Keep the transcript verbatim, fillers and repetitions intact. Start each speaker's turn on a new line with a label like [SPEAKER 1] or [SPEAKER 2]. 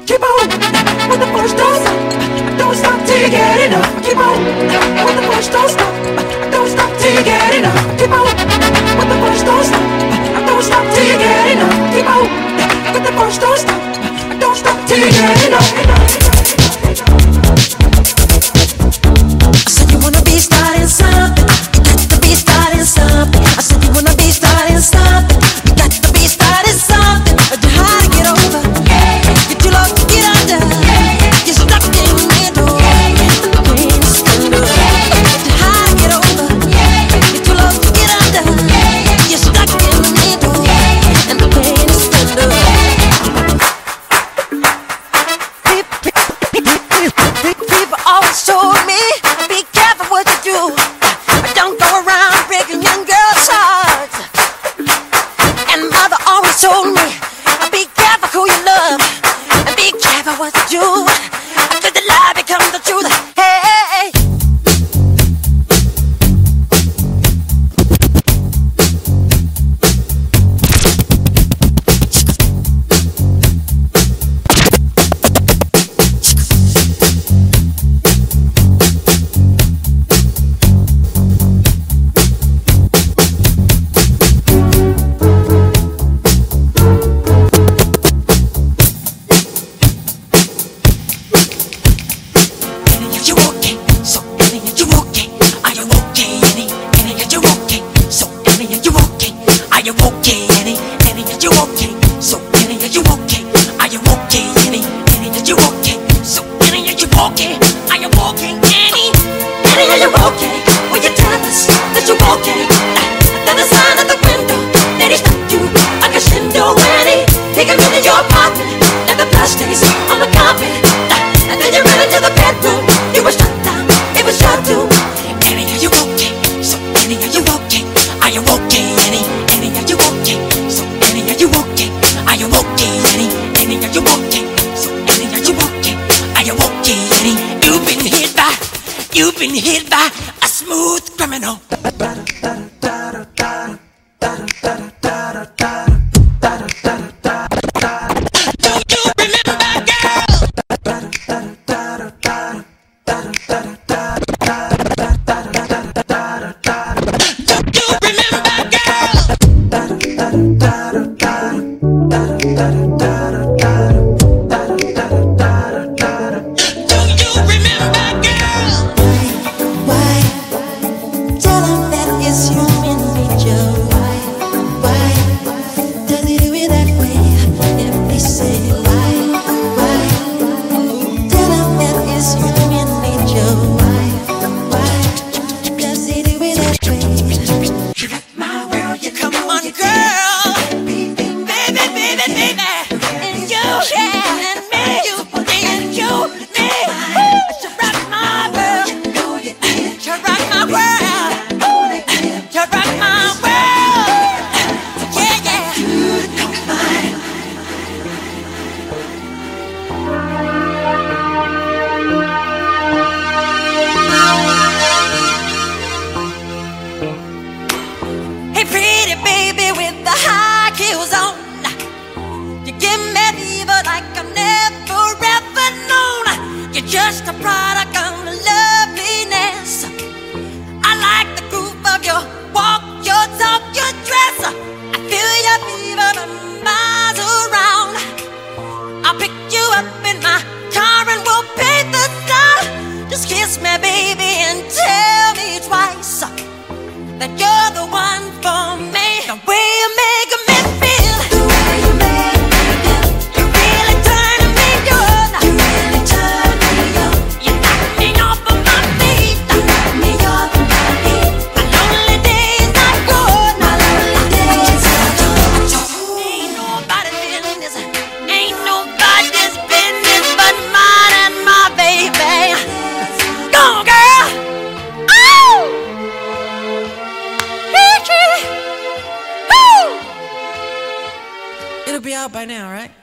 [SPEAKER 1] keep on with the push, don't stop, don't stop till you get enough. Keep on with the push, don't stop, don't stop till you get enough. Keep on with the push, don't stop, don't stop till you get enough. Keep on with the push, don't stop, don't stop till you get enough. I said you wanna be starting something, you got to be starting something. I said you wanna be starting something, you got to be starting something. But you hard to get over, you're too low to get under, you're stuck in the middle, and the pain is under. You're hard to get over, you're too low to get under, you're stuck in the middle, and the pain is under. People always told me, be careful what you do. Don't go around breaking young girls' hearts. And mother always told me, be careful who you love, and be careful what you do. Cause the lie becomes the truth. Hey, hey, hey. You okay? So Annie, you okay? Are you okay, Annie? Annie, are you okay? So Annie, are you okay? Are you okay, Annie? Annie, are you okay? So Annie, are you okay? Are you okay, Annie? Annie, are you okay? So Annie, are you okay? Are you okay, Annie? Annie, are you okay? Will you tell us that you're okay? That the sign at the window that he stopped you like a shindo, Annie. Take him into your apartment and the blood stains on the carpet. And then you ran into the bedroom. You were shut down, it was shut too. Annie, are you okay? So Annie, are you okay? Are you okay, Annie? Annie, are you okay? So Annie, are you okay? Are you okay, Annie? Annie, are you okay? So Annie, are you okay? Are you okay, Annie? You've been hit by, you've been hit by a smooth criminal. Hey, pretty baby with the high heels on, you give me fever like I've never ever known. You're just a product of loveliness. I like the groove of your walk, your talk, your dress. I feel your fever from miles around. I'll pick you up in my car and we'll paint the town. Just kiss me, baby, and tell me twice that you're the one for me. The way you make me feel, the way you make me feel, you're really turning me on. You really turn me on. You knock me off of my feet. You knock me off of my feet. My lonely days are gone. My lonely days are gone. Ain't nobody's business, ain't nobody's business but mine and my baby. Go on, girl. Oh! It'll be out by now, right?